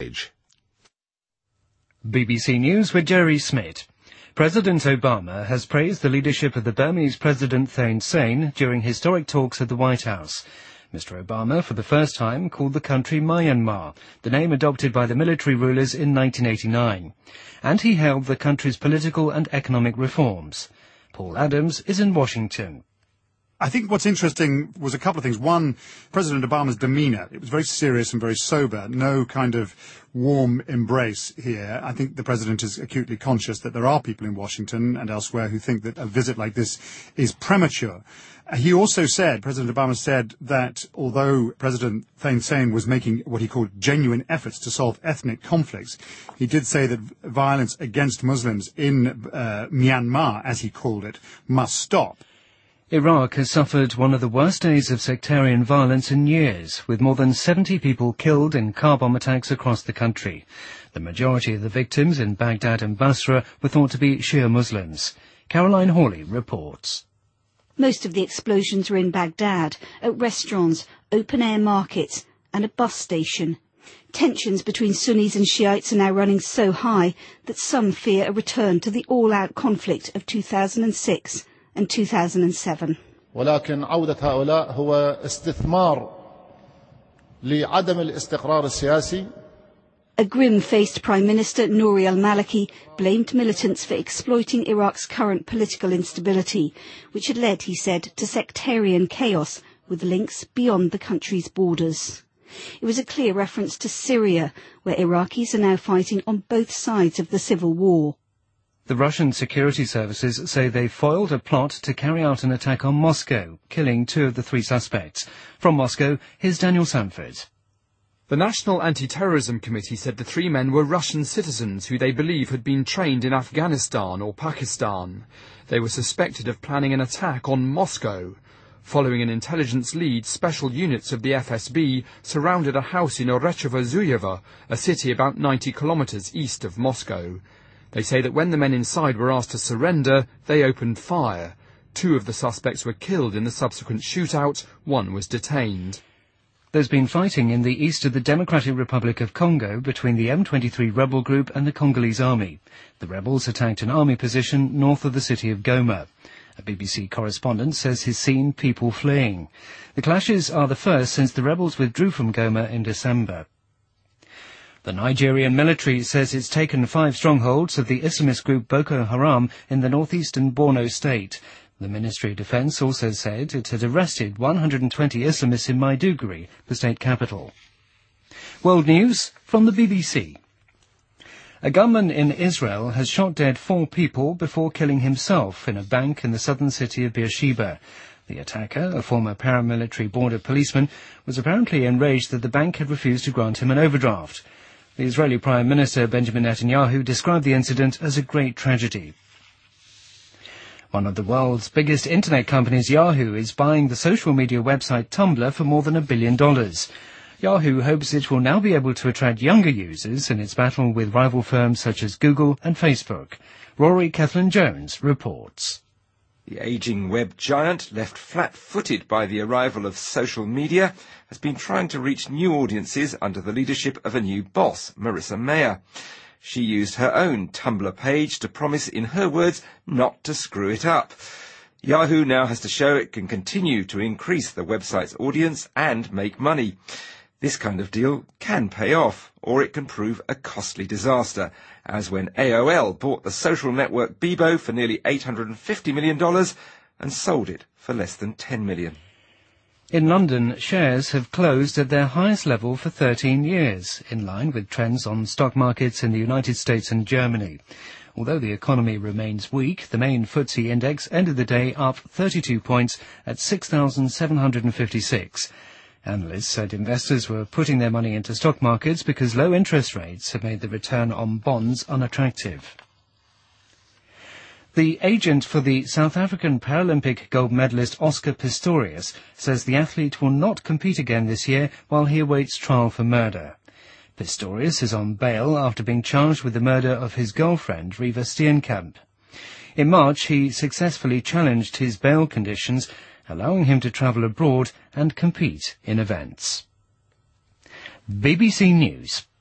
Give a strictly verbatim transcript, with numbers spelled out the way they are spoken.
B B C News with Jerry Smith. President Obama has praised the leadership of the Burmese President Thein Sein during historic talks at the White House. Mister Obama, for the first time, called the country Myanmar, the name adopted by the military rulers in nineteen eighty-nine. And he hailed the country's political and economic reforms. Paul Adams is in Washington. I think what's interesting was a couple of things. One, President Obama's demeanour. It was very serious and very sober. No kind of warm embrace here. I think the President is acutely conscious that there are people in Washington and elsewhere who think that a visit like this is premature. He also said, President Obama said, that although President Thein Sein was making what he called genuine efforts to solve ethnic conflicts, he did say that violence against Muslims in uh, Myanmar, as he called it, must stop. Iraq has suffered one of the worst days of sectarian violence in years, with more than seventy people killed in car bomb attacks across the country. The majority of the victims in Baghdad and Basra were thought to be Shia Muslims. Caroline Hawley reports. Most of the explosions were in Baghdad, at restaurants, open-air markets and a bus station. Tensions between Sunnis and Shiites are now running so high that some fear a return to the all-out conflict of two thousand six and two thousand seven. ولكن عودة هؤلاء هو استثمار لعدم الاستقرار السياسي. A grim-faced Prime Minister, Nouri al-Maliki, blamed militants for exploiting Iraq's current political instability, which had led, he said, to sectarian chaos with links beyond the country's borders. It was a clear reference to Syria, where Iraqis are now fighting on both sides of the civil war. The Russian security services say they foiled a plot to carry out an attack on Moscow, killing two of the three suspects. From Moscow, here's Daniel Sanford. The National Anti-Terrorism Committee said the three men were Russian citizens who they believe had been trained in Afghanistan or Pakistan. They were suspected of planning an attack on Moscow. Following an intelligence lead, special units of the F S B surrounded a house in Orechovo-Zuyevo, a city about ninety kilometres east of Moscow. They say that when the men inside were asked to surrender, they opened fire. Two of the suspects were killed in the subsequent shootout. One was detained. There's been fighting in the east of the Democratic Republic of Congo between the M twenty-three rebel group and the Congolese army. The rebels attacked an army position north of the city of Goma. A B B C correspondent says he's seen people fleeing. The clashes are the first since the rebels withdrew from Goma in December. The Nigerian military says it's taken five strongholds of the Islamist group Boko Haram in the northeastern Borno state. The Ministry of Defence also said it had arrested one hundred twenty Islamists in Maiduguri, the state capital. World news from the B B C. A gunman in Israel has shot dead four people before killing himself in a bank in the southern city of Beersheba. The attacker, a former paramilitary border policeman, was apparently enraged that the bank had refused to grant him an overdraft. The Israeli Prime Minister Benjamin Netanyahu described the incident as a great tragedy. One of the world's biggest internet companies, Yahoo, is buying the social media website Tumblr for more than a billion dollars. Yahoo hopes it will now be able to attract younger users in its battle with rival firms such as Google and Facebook. Rory Kathleen-Jones reports. The ageing web giant, left flat-footed by the arrival of social media, has been trying to reach new audiences under the leadership of a new boss, Marissa Mayer. She used her own Tumblr page to promise, in her words, not to screw it up. Yahoo now has to show it can continue to increase the website's audience and make money. This kind of deal can pay off, or it can prove a costly disaster, as when A O L bought the social network Bebo for nearly eight hundred fifty million dollars and sold it for less than ten million dollars. In London, shares have closed at their highest level for thirteen years, in line with trends on stock markets in the United States and Germany. Although the economy remains weak, the main F T S E index ended the day up thirty-two points at six thousand seven hundred fifty-six. Analysts said investors were putting their money into stock markets because low interest rates have made the return on bonds unattractive. The agent for the South African Paralympic gold medalist Oscar Pistorius says the athlete will not compete again this year while he awaits trial for murder. Pistorius is on bail after being charged with the murder of his girlfriend, Riva Steenkamp. In March, he successfully challenged his bail conditions, allowing him to travel abroad and compete in events. B B C News.